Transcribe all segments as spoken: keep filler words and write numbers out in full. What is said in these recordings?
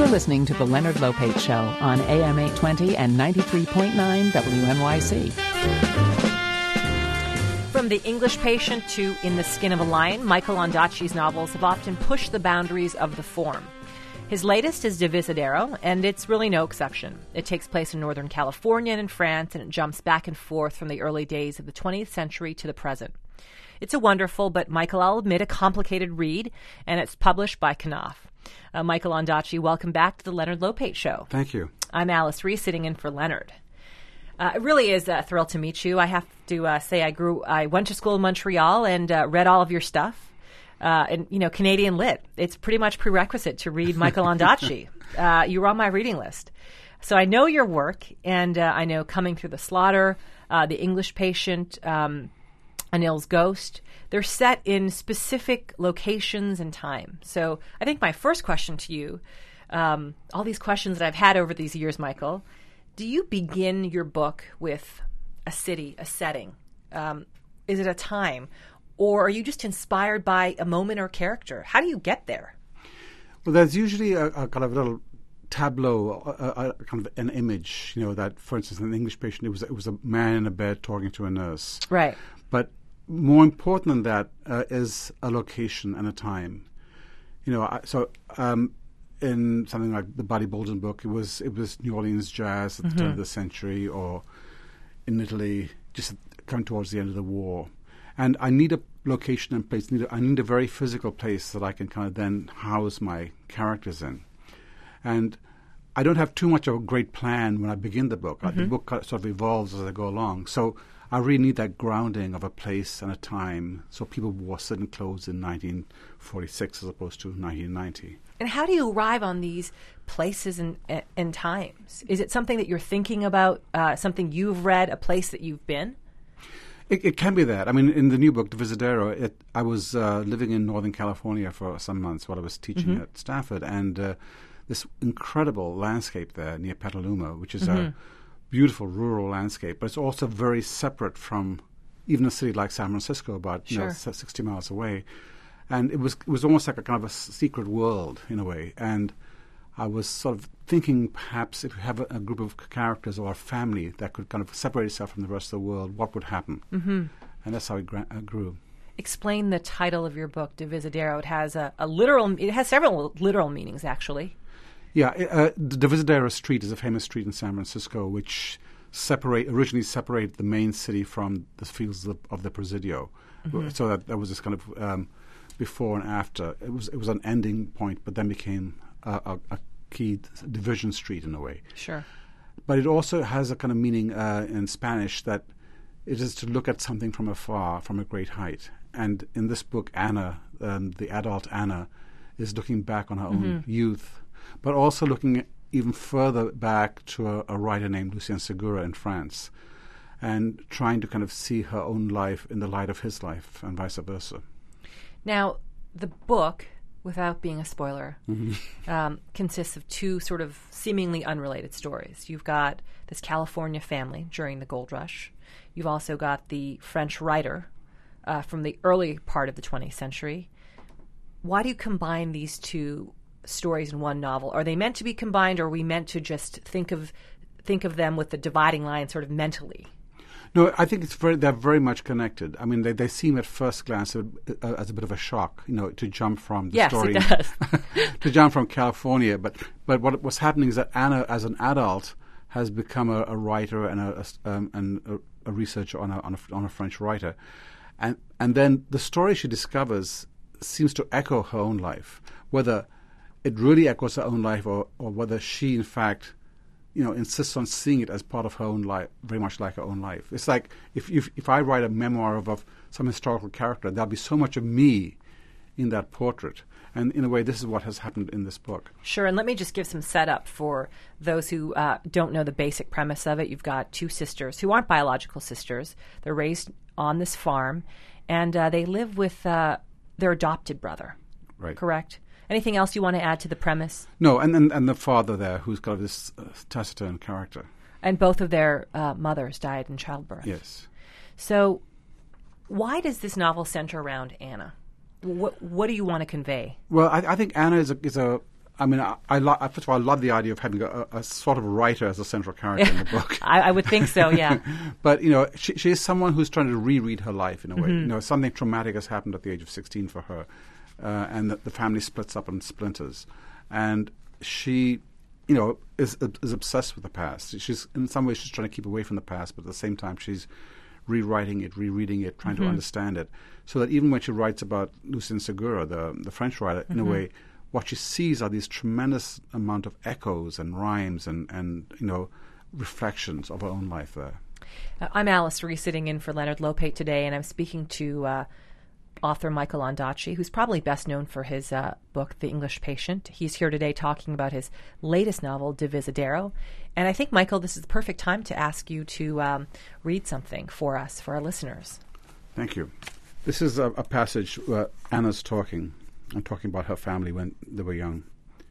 You're listening to The Leonard Lopate Show on A M eight twenty and ninety-three point nine W N Y C. From The English Patient to In the Skin of a Lion, Michael Ondaatje's novels have often pushed the boundaries of the form. His latest is Divisadero, and it's really no exception. It takes place in Northern California and in France, and it jumps back and forth from the early days of the twentieth century to the present. It's a wonderful, but Michael, I'll admit, a complicated read, and it's published by Knopf. Uh, Michael Ondaatje, welcome back to the Leonard Lopate Show. Thank you. I'm Alice Reese, sitting in for Leonard. Uh, it really is a thrill to meet you. I have to uh, say I grew, I went to school in Montreal and uh, read all of your stuff. Uh, and, you know, Canadian Lit. It's pretty much prerequisite to read Michael Ondaatje. uh, you were on my reading list. So I know your work, and uh, I know Coming Through the Slaughter, uh, The English Patient, um, Anil's Ghost. They're set in specific locations and time. So I think my first question to you, um, all these questions that I've had over these years, Michael, do you begin your book with a city, a setting? Um, is it a time? Or are you just inspired by a moment or character? How do you get there? Well, there's usually a, a kind of little tableau, a, a kind of an image, you know, that, for instance, in The English Patient, it was, it was a man in a bed talking to a nurse. Right. But more important than that uh, is a location and a time. You know, I, so um, in something like the Buddy Bolden book, it was it was New Orleans jazz at mm-hmm. the turn of the century, or in Italy, just coming towards the end of the war. And I need a location and place. Need a, I need a very physical place that I can kind of then house my characters in. And I don't have too much of a great plan when I begin the book. Mm-hmm. The book sort of evolves as I go along. So I really need that grounding of a place and a time, so people wore certain clothes in nineteen forty-six as opposed to nineteen ninety. And how do you arrive on these places and, and times? Is it something that you're thinking about, uh, something you've read, a place that you've been? It, it can be that. I mean, in the new book, Divisadero, it, I was uh, living in Northern California for some months while I was teaching mm-hmm. at Stanford, and uh, this incredible landscape there near Petaluma, which is mm-hmm. a beautiful rural landscape, but it's also very separate from even a city like San Francisco, about sure. you know, sixty miles away. And it was it was almost like a kind of a secret world in a way. And I was sort of thinking perhaps if we have a, a group of characters or a family that could kind of separate itself from the rest of the world, what would happen? Mm-hmm. And that's how it gra- uh, grew. Explain the title of your book, Divisadero. It has a, a literal, it has several literal meanings, actually. Yeah, uh, the Divisadero Street is a famous street in San Francisco, which separate originally separated the main city from the fields of the, of the Presidio, mm-hmm. so that there was this kind of um, before and after. It was it was an ending point, but then became a, a, a key division street in a way. Sure. But it also has a kind of meaning uh, in Spanish that it is to look at something from afar, from a great height. And in this book, Anna, um, the adult Anna, is looking back on her mm-hmm. own youth, but also looking even further back to a, a writer named Lucien Segura in France, and trying to kind of see her own life in the light of his life, and vice versa. Now, the book, without being a spoiler, mm-hmm. um, consists of two sort of seemingly unrelated stories. You've got this California family during the gold rush. You've also got the French writer uh, from the early part of the twentieth century. Why do you combine these two stories in one novel? Are they meant to be combined, or are we meant to just think of think of them with the dividing line sort of mentally? No, I think it's very, they're very much connected. I mean, they, they seem at first glance uh, uh, as a bit of a shock, you know, to jump from the yes, story it does. to jump from California. But but what was happening is that Anna, as an adult, has become a, a writer and a, a, um, and a, a researcher on a, on a on a French writer, and and then the story she discovers seems to echo her own life, whether it really echoes her own life, or, or whether she, in fact, you know, insists on seeing it as part of her own life, very much like her own life. It's like if if, if I write a memoir of, of some historical character, there'll be so much of me in that portrait. And in a way, this is what has happened in this book. Sure, and let me just give some setup for those who uh, don't know the basic premise of it. You've got two sisters who aren't biological sisters. They're raised on this farm, and uh, they live with uh, their adopted brother. Right. Correct? Anything else you want to add to the premise? No, and and, and the father there, who's got this uh, taciturn character. And both of their uh, mothers died in childbirth. Yes. So why does this novel center around Anna? What what do you want to convey? Well, I, I think Anna is a, is a I mean, I, I lo- first of all, I love the idea of having a, a sort of writer as a central character in the book. I, I would think so, yeah. But, you know, she, she is someone who's trying to reread her life in a way. Mm-hmm. You know, something traumatic has happened at the age of sixteen for her, uh, and the, the family splits up and splinters. And she, you know, is, is obsessed with the past. She's, in some ways, she's trying to keep away from the past, but at the same time, she's rewriting it, rereading it, trying mm-hmm. to understand it. So that even when she writes about Lucien Segura, the, the French writer, in mm-hmm. a way, what she sees are these tremendous amount of echoes and rhymes and, and you know, reflections of her own life there. Uh, I'm Alice Reese, sitting in for Leonard Lopate today, and I'm speaking to uh, author Michael Ondaatje, who's probably best known for his uh, book, The English Patient. He's here today talking about his latest novel, Divisadero. And I think, Michael, this is the perfect time to ask you to um, read something for us, for our listeners. Thank you. This is a, a passage where Anna's talking. I'm talking about her family when they were young.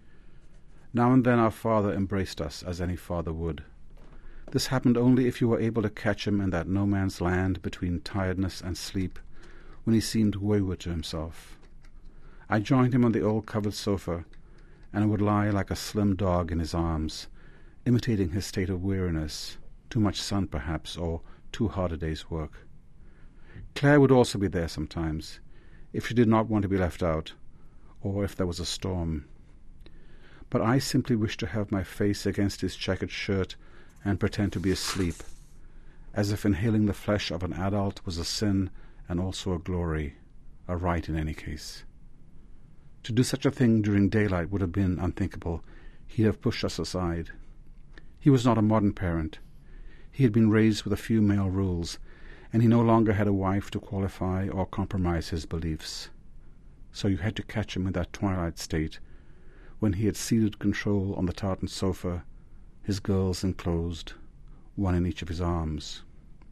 Now and then our father embraced us as any father would. This happened only if you were able to catch him in that no-man's land between tiredness and sleep, when he seemed wayward to himself. I joined him on the old covered sofa, and would lie like a slim dog in his arms, imitating his state of weariness, too much sun perhaps, or too hard a day's work. Claire would also be there sometimes, if she did not want to be left out, or if there was a storm. But I simply wished to have my face against his checkered shirt and pretend to be asleep, as if inhaling the flesh of an adult was a sin and also a glory, a right in any case. To do such a thing during daylight would have been unthinkable. He'd have pushed us aside. He was not a modern parent. He had been raised with a few male rules, and he no longer had a wife to qualify or compromise his beliefs. So you had to catch him in that twilight state, when he had ceded control on the tartan sofa, his girls enclosed, one in each of his arms.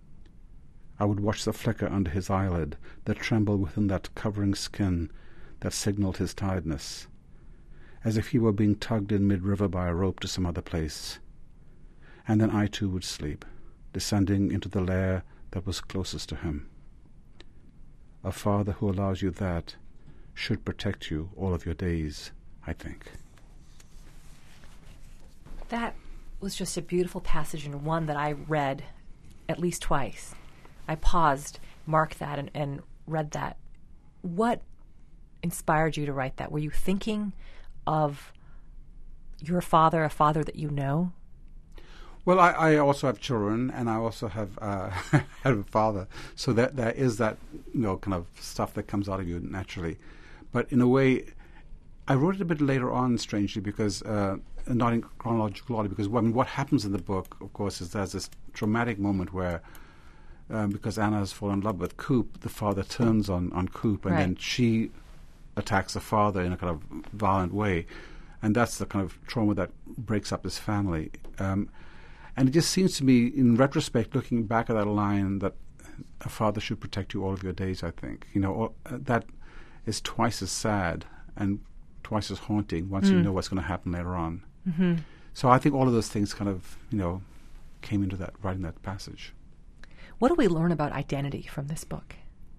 I would watch the flicker under his eyelid that trembled within that covering skin that signalled his tiredness, as if he were being tugged in mid-river by a rope to some other place. And then I too would sleep, descending into the lair that was closest to him. A father who allows you that should protect you all of your days, I think. That was just a beautiful passage, and one that I read at least twice. I paused, marked that, and, and read that. What inspired you to write that? Were you thinking of your father, a father that you know? Well, I, I also have children, and I also have uh, have a father. So that there is that, you know, kind of stuff that comes out of you naturally. But in a way, I wrote it a bit later on, strangely, because uh, not in chronological order. Because I mean, what happens in the book, of course, is there's this dramatic moment where, um, because Anna has fallen in love with Coop, the father turns on on Coop, and right. then she attacks the father in a kind of violent way, and that's the kind of trauma that breaks up his family. Um, And it just seems to me, in retrospect, looking back at that line, that a father should protect you all of your days, I think. You know, or, uh, that is twice as sad and twice as haunting once mm. you know what's going to happen later on. Mm-hmm. So I think all of those things kind of, you know, came into that, writing that passage. What do we learn about identity from this book?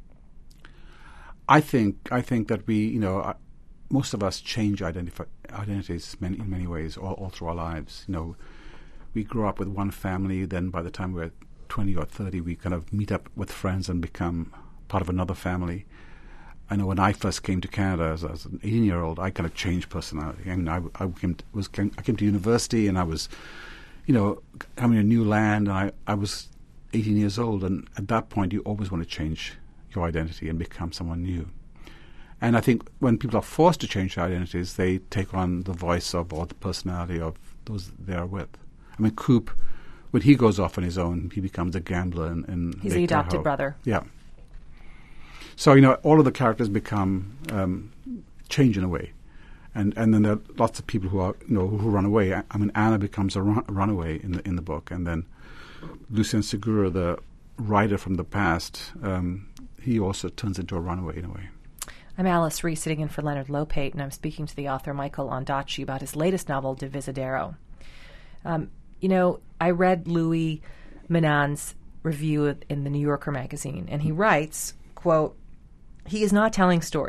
I think I think that we, you know, uh, most of us change identifi- identities many, in many ways all, all through our lives. You know, we grow up with one family, then by the time we're twenty or thirty, we kind of meet up with friends and become part of another family. I know when I first came to Canada as, as an eighteen-year-old, I kind of changed personality. I mean, I, I, came, to, was, came, I came to university, and I was, you know, coming to a new land, and I, I was eighteen years old, and at that point, you always want to change your identity and become someone new. And I think when people are forced to change their identities, they take on the voice of or the personality of those they are with. I mean, Coop, when he goes off on his own, he becomes a gambler. In, in He's Lake the adopted Tahoe. brother. Yeah. So, you know, all of the characters become, um, change in a way. And and then there are lots of people who are, you know, who run away. I, I mean, Anna becomes a, run, a runaway in the in the book. And then Lucien Segura, the writer from the past, um, he also turns into a runaway in a way. I'm Alice Reese, sitting in for Leonard Lopate, and I'm speaking to the author Michael Ondaatje about his latest novel, Divisadero. Um, you know, I read Louis Menand's review in the New Yorker magazine, and he writes, quote, "He is not telling stories.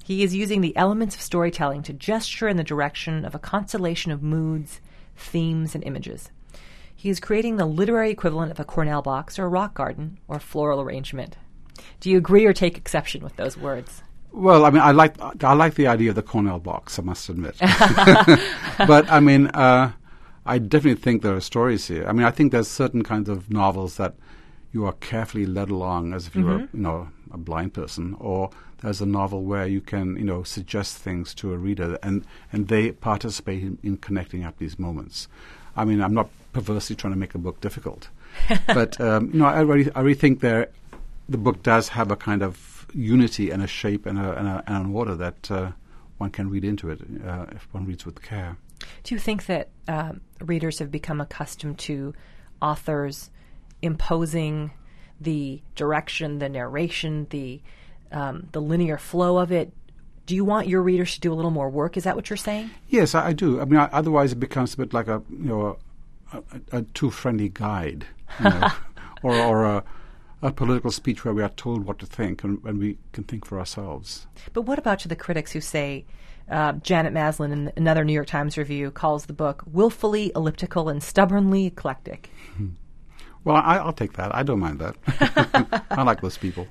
He is using the elements of storytelling to gesture in the direction of a constellation of moods, themes, and images. He is creating the literary equivalent of a Cornell box or a rock garden or floral arrangement. Do you agree or take exception with those words? Well, I mean, I like I like the idea of the Cornell box, I must admit. But, I mean, uh, I definitely think there are stories here. I mean, I think there's certain kinds of novels that you are carefully led along as if you mm-hmm. were, you know, a blind person, or there's a novel where you can, you know, suggest things to a reader and, and they participate in, in connecting up these moments. I mean, I'm not perversely trying to make a book difficult. But, um, you know, I really, I really think there, the book does have a kind of unity and a shape and, a, and, a, and an order that uh, one can read into it uh, if one reads with care. Do you think that uh, readers have become accustomed to authors imposing the direction, the narration, the um, the linear flow of it? Do you want your readers to do a little more work? Is that what you're saying? Yes, I, I do. I mean, I, otherwise it becomes a bit like a you know a, a, a too friendly guide, you know, or or a, a political speech where we are told what to think and, and we can think for ourselves. But what about to the critics who say? Uh, Janet Maslin, in another New York Times review, calls the book willfully elliptical and stubbornly eclectic. Hmm. Well, I, I'll take that. I don't mind that. I like those people.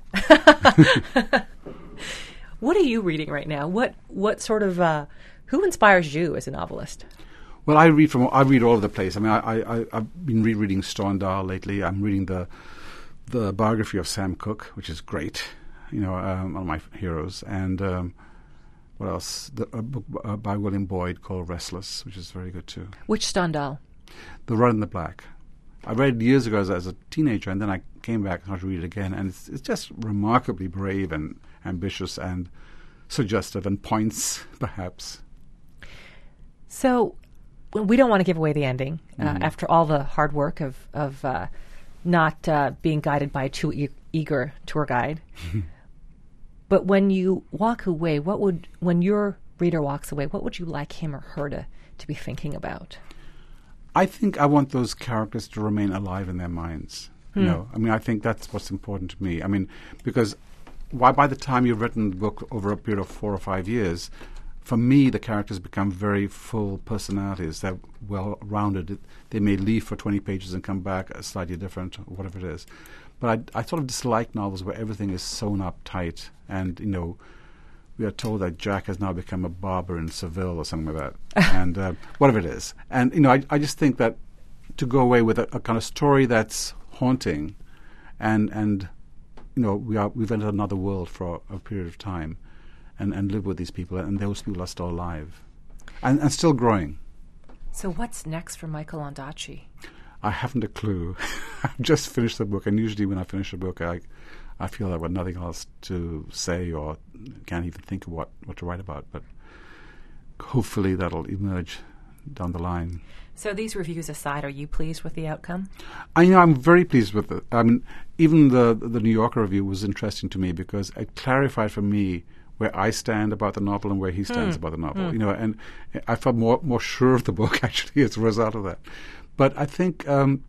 What are you reading right now? What what sort of uh, who inspires you as a novelist? Well, I read from I read all over the place. I mean, I, I I've been rereading Stendhal lately. I'm reading the the biography of Sam Cooke, which is great. You know, um, one of my heroes, and. Um, What else? The, a book uh, by William Boyd called Restless, which is very good too. Which Stendhal? The Red and the Black. I read it years ago as, as a teenager, and then I came back and started to read it again, and it's, it's just remarkably brave and ambitious and suggestive and points, perhaps. So, well, we don't want to give away the ending uh, mm. after all the hard work of, of uh, not uh, being guided by a too e- eager tour guide. But when you walk away, what would when your reader walks away, what would you like him or her to, to be thinking about? I think I want those characters to remain alive in their minds. Hmm. You know, I mean, I think that's what's important to me. I mean, because why by the time you've written the book over a period of four or five years, for me, the characters become very full personalities. They're well-rounded. They may leave for twenty pages and come back slightly different, or whatever it is. But I, I sort of dislike novels where everything is sewn up tight and, you know, we are told that Jack has now become a barber in Seville or something like that, and uh, whatever it is. And, you know, I, I just think that to go away with a, a kind of story that's haunting and, and you know, we are, we've entered another world for a, a period of time and, and live with these people, and those people are still alive and, and still growing. So what's next for Michael Ondaatje? I haven't a clue. I've just finished the book, and usually when I finish a book, I I feel I've got nothing else to say or can't even think of what, what to write about. But hopefully that'll emerge down the line. So these reviews aside, are you pleased with the outcome? I know I'm very pleased with it. I mean, even the the New Yorker review was interesting to me because it clarified for me where I stand about the novel and where he stands mm. about the novel. Mm. You know, and I felt more more sure of the book actually as a result of that. But I think um,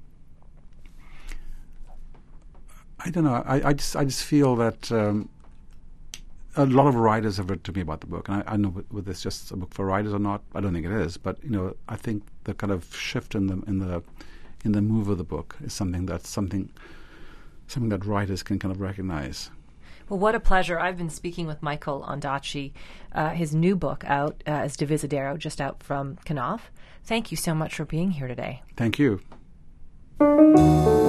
I don't know. I, I just I just feel that um, a lot of writers have written to me about the book, and I, I know whether it's just a book for writers or not. I don't think it is, but you know, I think the kind of shift in the in the in the move of the book is something that's something something that writers can kind of recognize. Well, what a pleasure. I've been speaking with Michael Ondaatje, uh, his new book out uh, as Divisadero, just out from Knopf. Thank you so much for being here today. Thank you.